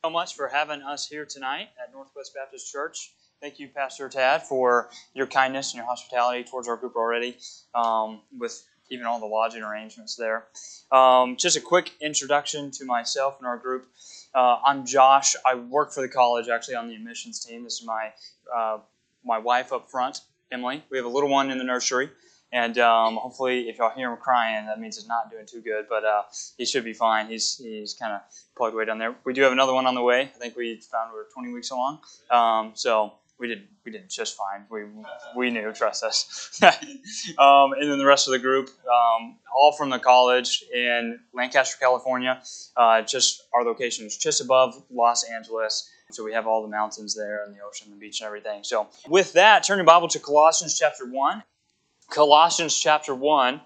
So much for having us here tonight at Northwest Baptist Church. Thank you, Pastor Tad, for your kindness and your hospitality towards our group already, with even all the lodging arrangements there. Just a quick introduction to myself and our group. I'm Josh. I work for the college, actually, on the admissions team. This is my wife up front, Emily. We have a little one in the nursery. And hopefully, if y'all hear him crying, that means he's not doing too good. But he should be fine. He's kind of plugged away down there. We do have another one on the way. I think we found we're 20 weeks along. So we did just fine. We knew, trust us. And then the rest of the group, all from the college in Lancaster, California. Just our location is just above Los Angeles. So we have all the mountains there and the ocean, the beach, and everything. So with that, turn your Bible to Colossians chapter 1. Colossians chapter 1.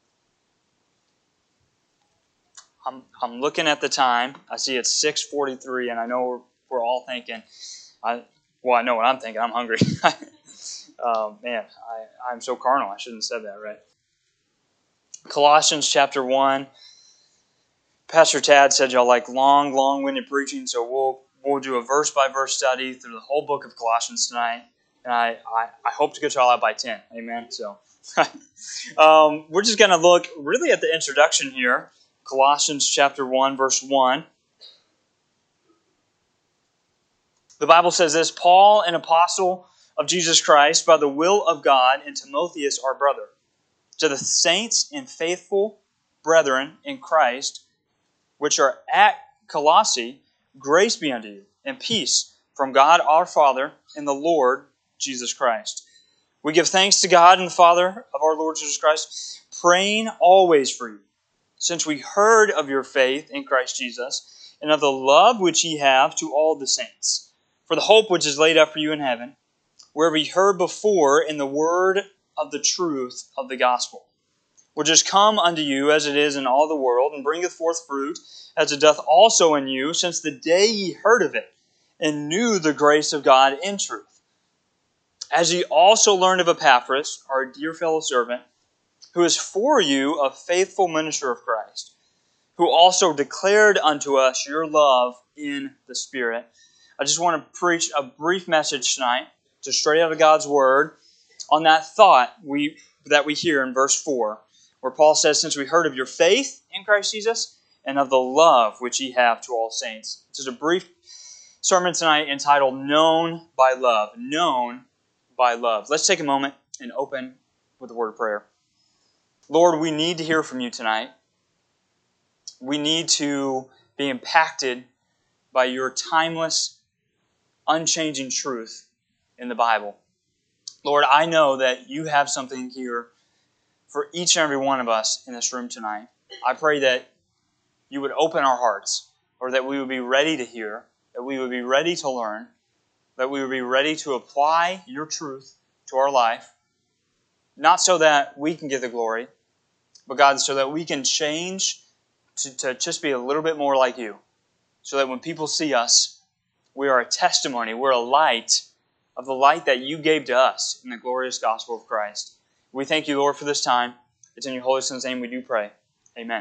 I'm looking at the time. I see it's 6:43, and I know we're all thinking. I know what I'm thinking. I'm hungry. I'm so carnal. I shouldn't have said that, right? Colossians chapter 1. Pastor Tad said y'all like long-winded preaching, so we'll do a verse-by-verse study through the whole book of Colossians tonight, and I hope to get y'all out by 10. Amen. So. We're just going to look really at the introduction here. Colossians chapter 1, verse 1. The Bible says this: Paul, an apostle of Jesus Christ, by the will of God, and Timotheus, our brother, to the saints and faithful brethren in Christ, which are at Colossae, grace be unto you, and peace from God our Father and the Lord Jesus Christ. We give thanks to God and the Father of our Lord Jesus Christ, praying always for you, since we heard of your faith in Christ Jesus, and of the love which ye have to all the saints, for the hope which is laid up for you in heaven, where we heard before in the word of the truth of the gospel, which is come unto you as it is in all the world, and bringeth forth fruit, as it doth also in you, since the day ye heard of it, and knew the grace of God in truth. As ye also learned of Epaphras, our dear fellow servant, who is for you a faithful minister of Christ, who also declared unto us your love in the Spirit. I just want to preach a brief message tonight, just straight out of God's Word, on that thought that we hear in verse 4, where Paul says, since we heard of your faith in Christ Jesus, and of the love which ye have to all saints. This is a brief sermon tonight entitled, Known by Love. Known by love. Let's take a moment and open with a word of prayer. Lord, we need to hear from you tonight. We need to be impacted by your timeless, unchanging truth in the Bible. Lord, I know that you have something here for each and every one of us in this room tonight. I pray that you would open our hearts, or that we would be ready to hear, that we would be ready to learn, that we would be ready to apply your truth to our life, not so that we can get the glory, but God, so that we can change to just be a little bit more like you, so that when people see us, we are a testimony, we're a light of the light that you gave to us in the glorious gospel of Christ. We thank you, Lord, for this time. It's in your Holy Son's name we do pray. Amen.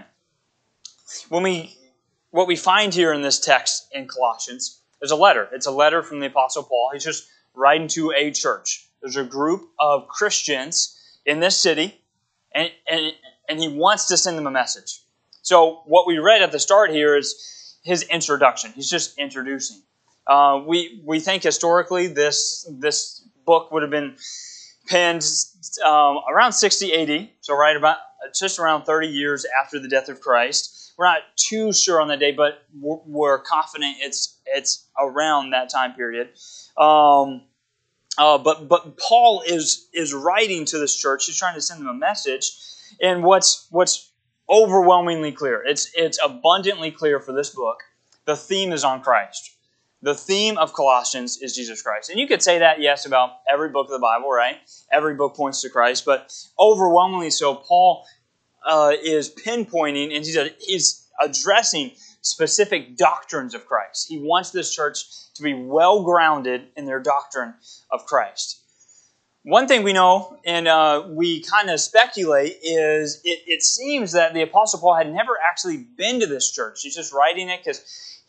What we find here in this text in Colossians, there's a letter. It's a letter from the Apostle Paul. He's just writing to a church. There's a group of Christians in this city, and he wants to send them a message. So what we read at the start here is his introduction. He's just introducing. We think historically this book would have been penned around 60 AD, so right about just around 30 years after the death of Christ. We're not too sure on that day, but we're confident it's around that time period. But Paul is writing to this church. He's trying to send them a message, and what's overwhelmingly clear, it's abundantly clear for this book, the theme is on Christ. The theme of Colossians is Jesus Christ. And you could say that, yes, about every book of the Bible, right? Every book points to Christ, but overwhelmingly so, Paul is pinpointing, and he's addressing specific doctrines of Christ. He wants this church to be well-grounded in their doctrine of Christ. One thing we know, and we kind of speculate, is it seems that the Apostle Paul had never actually been to this church. He's just writing it because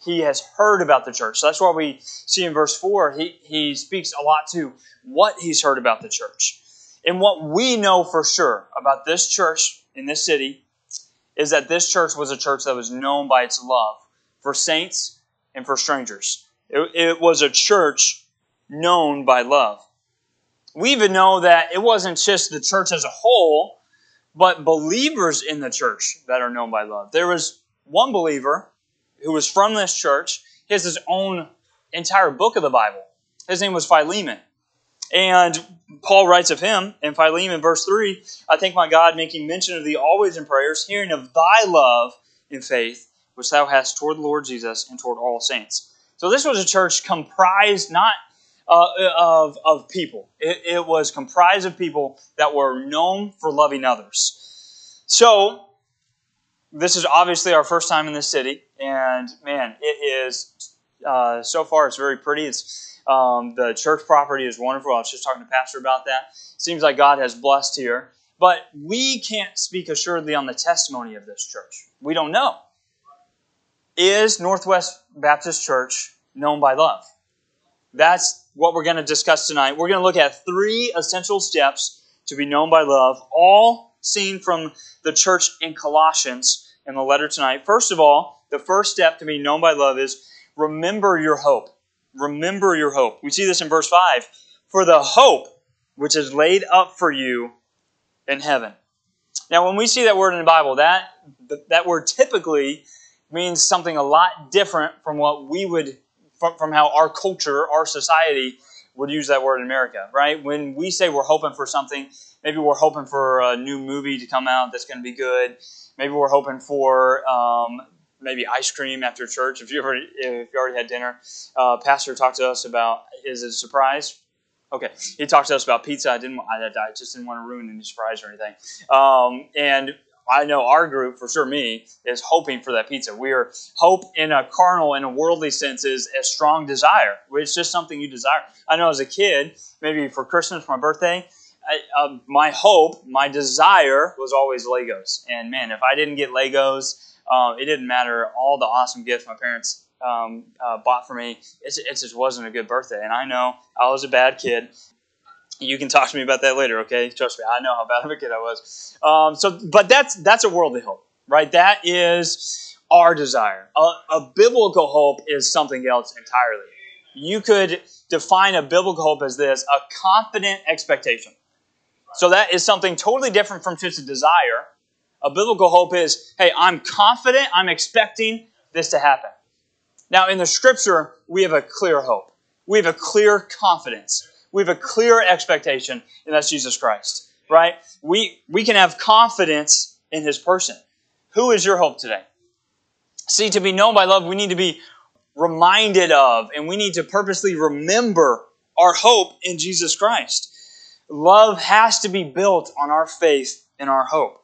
he has heard about the church. So that's why we see in verse 4, he speaks a lot to what he's heard about the church. And what we know for sure about this church in this city is that this church was a church that was known by its love for saints and for strangers. It was a church known by love. We even know that it wasn't just the church as a whole, but believers in the church that are known by love. There was one believer who was from this church. He has his own entire book of the Bible. His name was Philemon. And Paul writes of him in Philemon, verse 3, I thank my God, making mention of thee always in prayers, hearing of thy love in faith, which thou hast toward the Lord Jesus and toward all saints. So this was a church comprised not of people. It was comprised of people that were known for loving others. So this is obviously our first time in this city, and man, it is so far it's very pretty. The church property is wonderful. I was just talking to Pastor about that. Seems like God has blessed here. But we can't speak assuredly on the testimony of this church. We don't know. Is Northwest Baptist Church known by love? That's what we're going to discuss tonight. We're going to look at 3 essential steps to be known by love, all seen from the church in Colossians in the letter tonight. First of all, the first step to be known by love is remember your hope. Remember your hope. We see this in verse 5. For the hope which is laid up for you in heaven. Now, when we see that word in the Bible, that word typically means something a lot different from what we would, from how our culture, our society would use that word in America, right? When we say we're hoping for something, maybe we're hoping for a new movie to come out that's going to be good. Maybe we're hoping for maybe ice cream after church. If you already had dinner, Pastor talked to us about, is it a surprise? Okay, he talked to us about pizza. I just didn't want to ruin any surprise or anything. And I know our group, for sure me, is hoping for that pizza. Hope in a carnal, in a worldly sense, is a strong desire. It's just something you desire. I know as a kid, maybe for Christmas, for my birthday, my hope, my desire was always Legos. And man, if I didn't get Legos, it didn't matter all the awesome gifts my parents bought for me. It just wasn't a good birthday. And I know I was a bad kid. You can talk to me about that later, okay? Trust me, I know how bad of a kid I was. But that's a worldly hope, right? That is our desire. A biblical hope is something else entirely. You could define a biblical hope as this: a confident expectation. So that is something totally different from just a desire. A biblical hope is, hey, I'm confident, I'm expecting this to happen. Now, in the Scripture, we have a clear hope. We have a clear confidence. We have a clear expectation, and that's Jesus Christ, right? We can have confidence in His person. Who is your hope today? See, to be known by love, we need to be reminded of, and we need to purposely remember our hope in Jesus Christ. Love has to be built on our faith and our hope.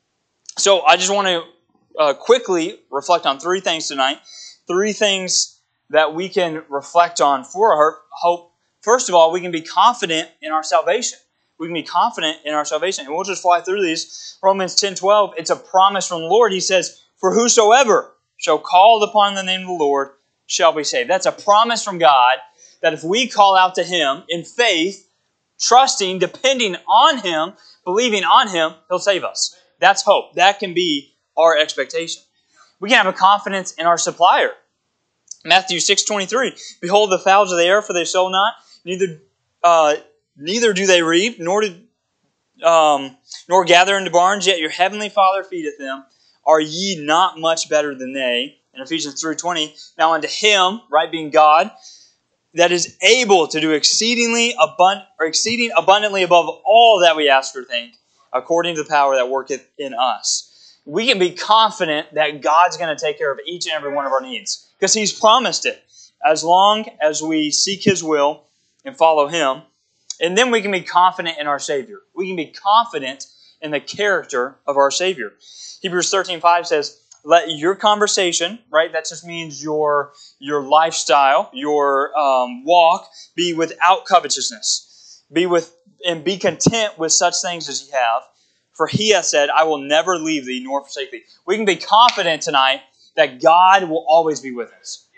So I just want to quickly reflect on 3 things tonight. 3 things that we can reflect on for our hope. First of all, we can be confident in our salvation. We can be confident in our salvation. And we'll just fly through these. Romans 10:12, it's a promise from the Lord. He says, for whosoever shall call upon the name of the Lord shall be saved. That's a promise from God that if we call out to Him in faith, trusting, depending on Him, believing on Him, He'll save us. That's hope. That can be our expectation. We can have a confidence in our supplier. Matthew 6:23, behold the fowls of the air, for they sow not, neither do they reap, nor gather into barns, yet your heavenly Father feedeth them. Are ye not much better than they? In Ephesians 3:20, now unto Him, right, being God, that is able to do exceeding abundantly above all that we ask or think, according to the power that worketh in us. We can be confident that God's going to take care of each and every one of our needs, because He's promised it, as long as we seek His will and follow Him. And then we can be confident in our Savior. We can be confident in the character of our Savior. Hebrews 13:5 says, let your conversation, right, that just means your lifestyle, your walk, be without covetousness. Be content with such things as ye have. For He has said, I will never leave thee nor forsake thee. We can be confident tonight that God will always be with us.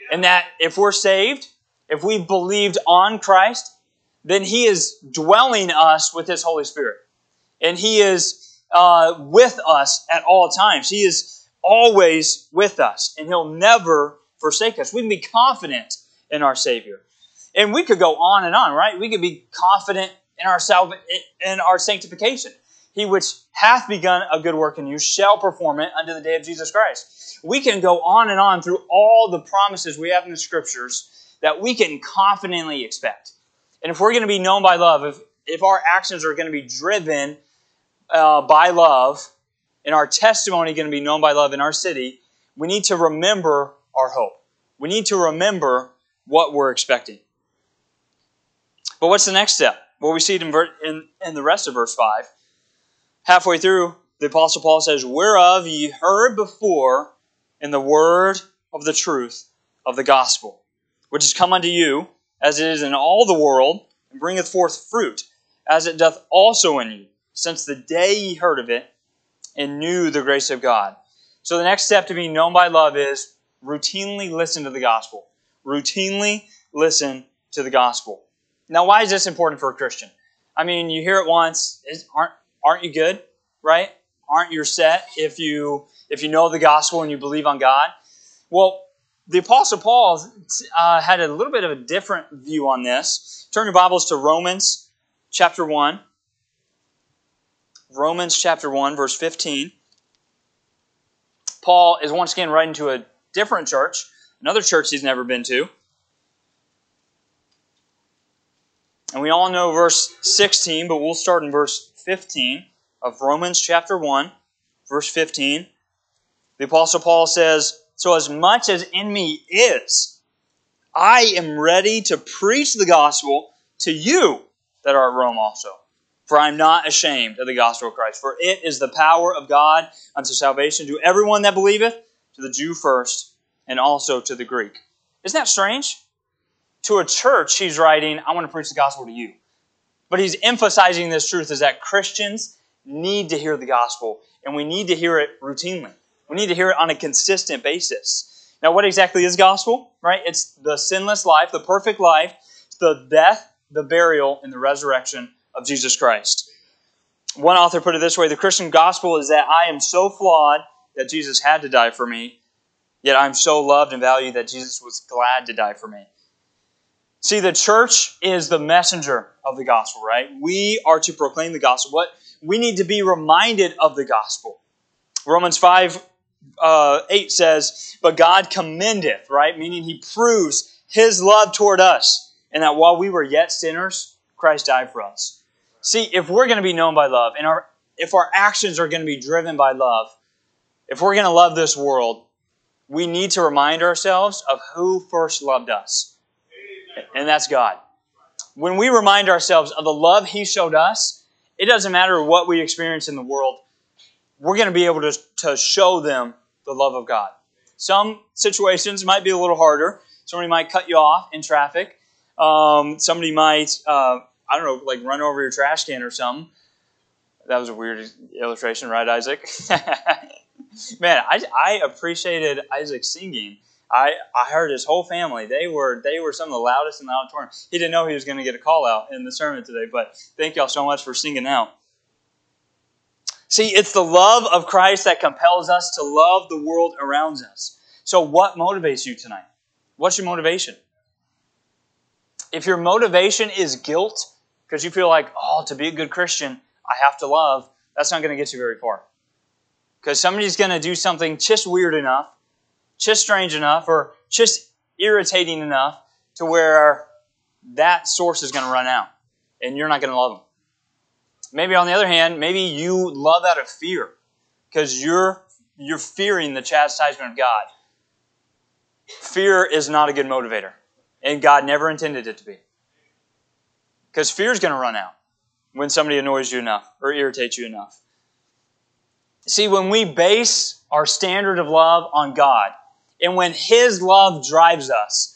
And that if we're saved, if we've believed on Christ, then He is dwelling us with His Holy Spirit. And He is with us at all times. He is always with us. And He'll never forsake us. We can be confident in our Savior. And we could go on and on, right? We could be confident in our sanctification. He which hath begun a good work in you shall perform it unto the day of Jesus Christ. We can go on and on through all the promises we have in the Scriptures that we can confidently expect. And if we're going to be known by love, if our actions are going to be driven by love, and our testimony going to be known by love in our city, we need to remember our hope. We need to remember what we're expecting. But what's the next step? Well, we see it in the rest of verse 5. Halfway through, the Apostle Paul says, whereof ye heard before in the word of the truth of the gospel, which is come unto you, as it is in all the world, and bringeth forth fruit, as it doth also in you, since the day ye heard of it, and knew the grace of God. So the next step to being known by love is routinely listen to the gospel. Routinely listen to the gospel. Now, why is this important for a Christian? I mean, you hear it once, aren't you good, right? Aren't you set if you know the gospel and you believe on God? Well, the Apostle Paul had a little bit of a different view on this. Turn your Bibles to Romans chapter 1. Romans chapter 1, verse 15. Paul is once again writing to a different church, another church he's never been to. And we all know verse 16, but we'll start in verse 15 of Romans chapter 1, verse 15. The Apostle Paul says, so as much as in me is, I am ready to preach the gospel to you that are at Rome also. For I am not ashamed of the gospel of Christ. For it is the power of God unto salvation to everyone that believeth, to the Jew first, and also to the Greek. Isn't that strange? To a church, he's writing, I want to preach the gospel to you. But he's emphasizing this truth is that Christians need to hear the gospel, and we need to hear it routinely. We need to hear it on a consistent basis. Now, what exactly is gospel? Right? It's the sinless life, the perfect life, the death, the burial, and the resurrection of Jesus Christ. One author put it this way, the Christian gospel is that I am so flawed that Jesus had to die for me, yet I'm so loved and valued that Jesus was glad to die for me. See, the church is the messenger of the gospel, right? We are to proclaim the gospel. We need to be reminded of the gospel. Romans 5:8 says, but God commendeth, right? Meaning He proves His love toward us, and that while we were yet sinners, Christ died for us. See, if we're going to be known by love, and if our actions are going to be driven by love, if we're going to love this world, we need to remind ourselves of who first loved us. And that's God. When we remind ourselves of the love He showed us, it doesn't matter what we experience in the world, we're going to be able to show them the love of God. Some situations might be a little harder. Somebody might cut you off in traffic. Somebody might, like run over your trash can or something. That was a weird illustration, right, Isaac? Man, I appreciated Isaac singing. I heard his whole family. They were some of the loudest in the auditorium. He didn't know he was going to get a call out in the sermon today, but thank y'all so much for singing out. See, it's the love of Christ that compels us to love the world around us. So what motivates you tonight? What's your motivation? If your motivation is guilt, because you feel like, to be a good Christian, I have to love, that's not going to get you very far. Because somebody's going to do something just weird enough, just strange enough, or just irritating enough to where that source is going to run out, and you're not going to love them. Maybe on the other hand, maybe you love out of fear, because you're fearing the chastisement of God. Fear is not a good motivator, and God never intended it to be. Because fear is going to run out when somebody annoys you enough or irritates you enough. See, when we base our standard of love on God, and when His love drives us,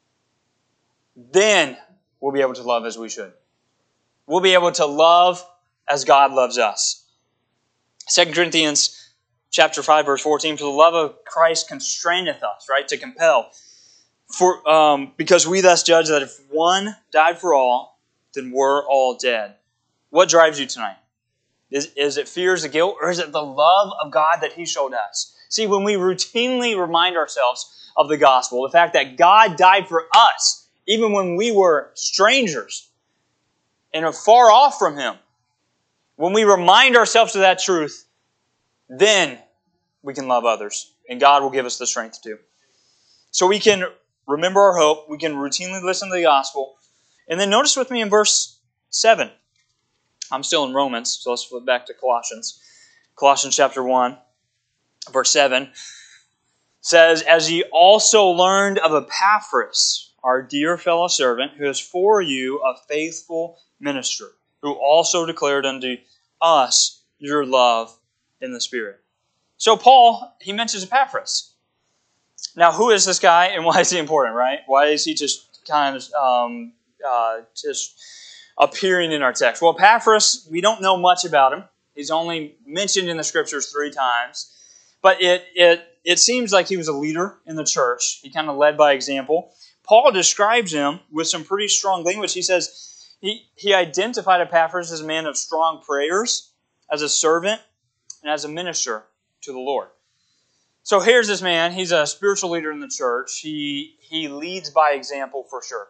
then we'll be able to love as we should. We'll be able to love as God loves us. 2 Corinthians chapter 5, verse 14, for the love of Christ constraineth us, right, to compel. Because we thus judge that if one died for all, then we're all dead. What drives you tonight? Is it fear, is it guilt, or is it the love of God that He showed us? See, when we routinely remind ourselves of the gospel, the fact that God died for us, even when we were strangers and are far off from Him, when we remind ourselves of that truth, then we can love others, and God will give us the strength to. So we can remember our hope, we can routinely listen to the gospel, and then notice with me in verse 7. I'm still in Romans, so let's flip back to Colossians. Colossians chapter 1, verse 7 says, "As ye also learned of Epaphras, our dear fellow servant, who is for you a faithful minister, who also declared unto us your love in the Spirit." So Paul, he mentions Epaphras. Now, who is this guy and why is he important, right? Why is he just kind of just appearing in our text? Well, Epaphras, we don't know much about him. He's only mentioned in the Scriptures 3 times. But it seems like he was a leader in the church. He kind of led by example. Paul describes him with some pretty strong language. He says he identified Epaphras as a man of strong prayers, as a servant, and as a minister to the Lord. So here's this man. He's a spiritual leader in the church. He leads by example for sure.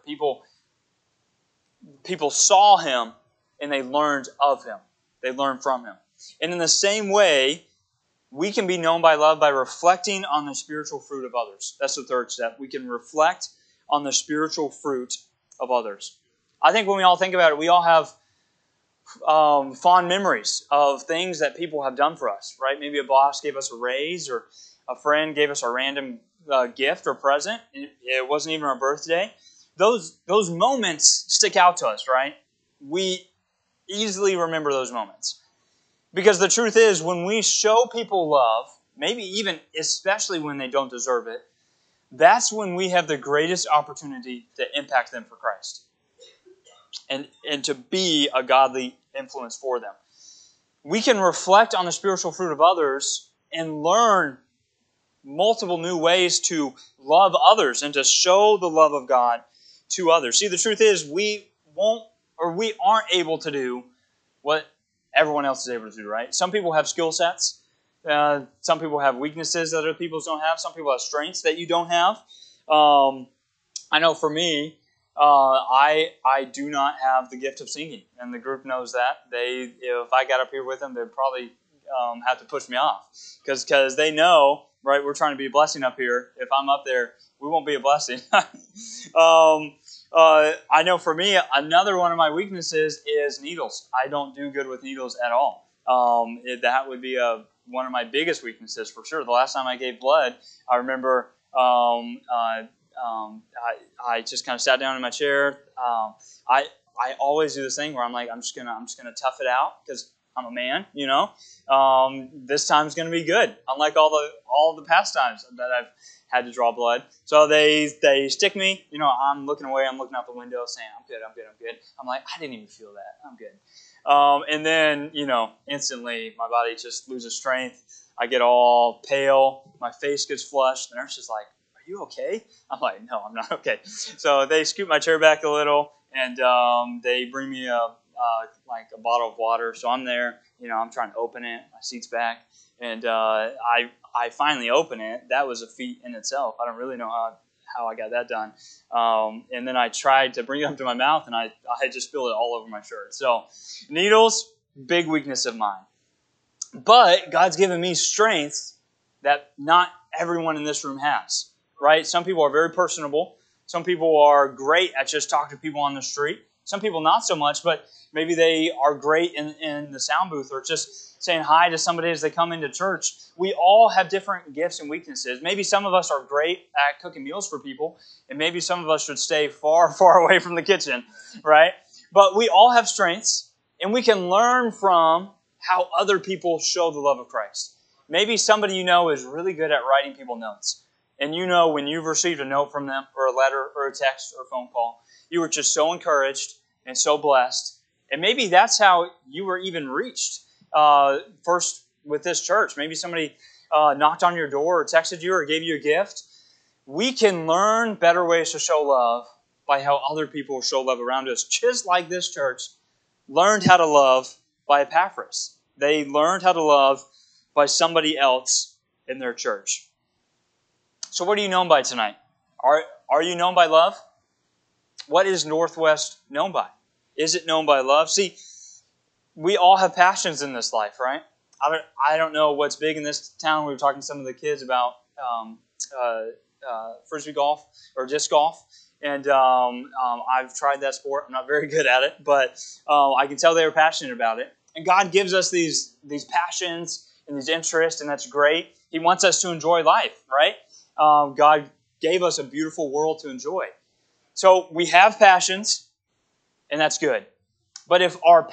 People saw him and they learned of him. They learned from him. And in the same way, we can be known by love by reflecting on the spiritual fruit of others. That's the third step. We can reflect on the spiritual fruit of others. I think when we all think about it, we all have fond memories of things that people have done for us, right? Maybe a boss gave us a raise, or a friend gave us a random gift or present. It wasn't even our birthday. Those moments stick out to us, right? We easily remember those moments. Because the truth is, when we show people love, maybe even especially when they don't deserve it, that's when we have the greatest opportunity to impact them for Christ and to be a godly influence for them. We can reflect on the spiritual fruit of others and learn multiple new ways to love others and to show the love of God to others. See, the truth is, we aren't able to do what everyone else is able to do, right? Some people have skill sets. Some people have weaknesses that other people don't have. Some people have strengths that you don't have. I know for me, I do not have the gift of singing, and the group knows that. If I got up here with them, they'd probably have to push me off because they know, right? We're trying to be a blessing up here. If I'm up there, we won't be a blessing. I know for me, another one of my weaknesses is needles. I don't do good with needles at all. That would be one of my biggest weaknesses for sure. The last time I gave blood, I remember I just kind of sat down in my chair. I always do this thing where I'm like, I'm just gonna tough it out because I'm a man, you know. This time's gonna be good, unlike all the past times that I've had to draw blood. So they stick me, you know. I'm looking away. I'm looking out the window, saying, "I'm good. I'm like, I didn't even feel that. I'm good." And then, you know, instantly my body just loses strength. I get all pale. My face gets flushed. The nurse is like, "Are you okay?" I'm like, "No, I'm not okay." So they scoot my chair back a little, and they bring me like a bottle of water. So I'm there, you know, I'm trying to open it. My seat's back, and I finally open it. That was a feat in itself. I don't really know how I got that done. And then I tried to bring it up to my mouth, and I just spilled it all over my shirt. So needles, big weakness of mine. But God's given me strength that not everyone in this room has, right? Some people are very personable. Some people are great at just talking to people on the street. Some people not so much, but maybe they are great in the sound booth or just saying hi to somebody as they come into church. We all have different gifts and weaknesses. Maybe some of us are great at cooking meals for people, and maybe some of us should stay far, far away from the kitchen, right? But we all have strengths, and we can learn from how other people show the love of Christ. Maybe somebody you know is really good at writing people notes, and you know when you've received a note from them, or a letter, or a text, or a phone call, you were just so encouraged and so blessed. And maybe that's how you were even reached first with this church. Maybe somebody knocked on your door or texted you or gave you a gift. We can learn better ways to show love by how other people show love around us, just like this church learned how to love by Epaphras. They learned how to love by somebody else in their church. So what are you known by tonight? Are you known by love? What is Northwest known by? Is it known by love? See, we all have passions in this life, right? I don't know what's big in this town. We were talking to some of the kids about frisbee golf or disc golf. And I've tried that sport. I'm not very good at it, but I can tell they were passionate about it. And God gives us these passions and these interests, and that's great. He wants us to enjoy life, right? God gave us a beautiful world to enjoy. So we have passions, and that's good. But if we're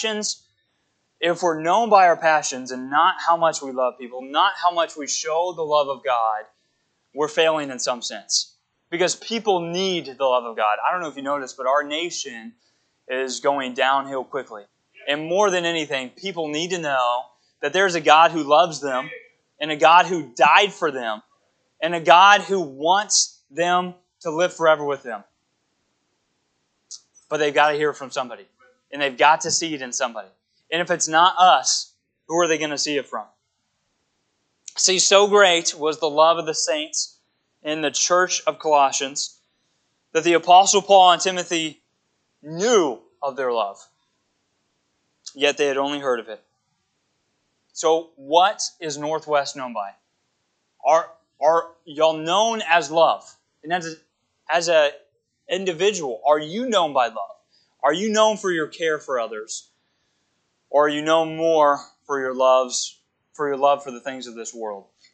known by our passions and not how much we love people, not how much we show the love of God, we're failing in some sense. Because people need the love of God. I don't know if you noticed, but our nation is going downhill quickly. And more than anything, people need to know that there's a God who loves them, and a God who died for them, and a God who wants them to live forever with them. But they've got to hear it from somebody. And they've got to see it in somebody. And if it's not us, who are they going to see it from? See, so great was the love of the saints in the church of Colossians that the Apostle Paul and Timothy knew of their love, yet they had only heard of it. So what is Northwest known by? Are y'all known as love? And as an individual, are you known by love? Are you known for your care for others? Or are you known more for your love for the things of this world?